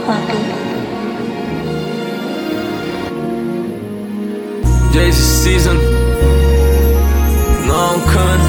Happy. Jay's season. No, I'm coming.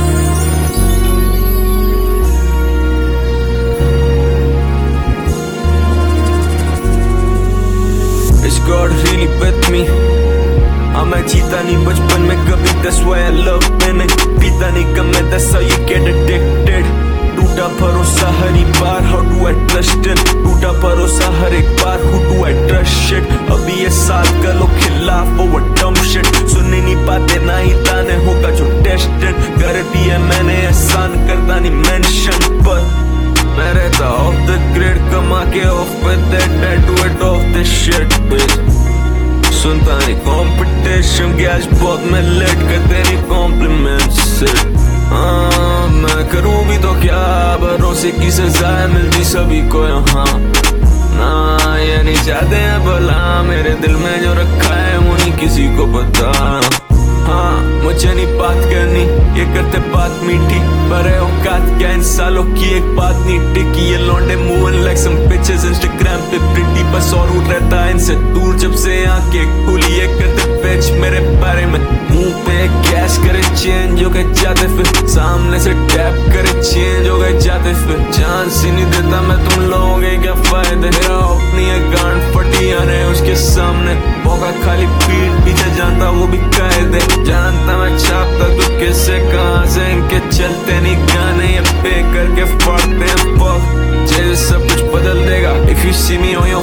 Is God really with me? हाँ मैं जीता नहीं बचपन में कभी, that's why I love winning. पीता नहीं कम में, that's how you get addicted. टूटा भरोसा हर एक बार, how do I trust it? टूटा भरोसा हर एक बार, who do I trust shit? अभी ये साथ गलों खिलाफ over dumb shit. सुनने नहीं पाते ना ही ताने, होगा जो tested. कर दिया मैंने एहसान, करता नहीं mention, but मैं रहता off the grid, कमा के off with that, I do it off this shit, bitch. सुनता नहीं competition, गैस बहुत मैं लेट करते नहीं compliments से. हाँ मैं करूँ भी तो क्या, भरोसे की सजाएं मिलती सभी को यहाँ. ना ये नहीं चाहते हैं भला, मेरे दिल में जो रखा है वो नहीं किसी को पता. हाँ मुझे नहीं बात करनी, ये करते बात मीठी, पर है औकात क्या इन सालों की एक बात नहीं टिकी. ये लौंडे moving like some bitches, Instagram पे pretty, बस और उठ रहता है इनसे दूर जब से आंखें खुली. ये करते bitch मेरे बारे में, मुंह पे कैश करे चेंज हो गए जाते, फिर सामने से टैप करे चेंज हो गए जाते, फिर चांस ही नहीं देता मैं तुम लोगों के क्या फायदे. मेरा अपनी है गांड फटी आने उसके सामने, मौका खाली पीठ पीछे जानता वो भी कायदे. जानता मैं छापता तू किससे कहां से, इनके चलते नहीं गाने ये पे करके फाड़ते हैं. सब कुछ बदल देगा if you see me on your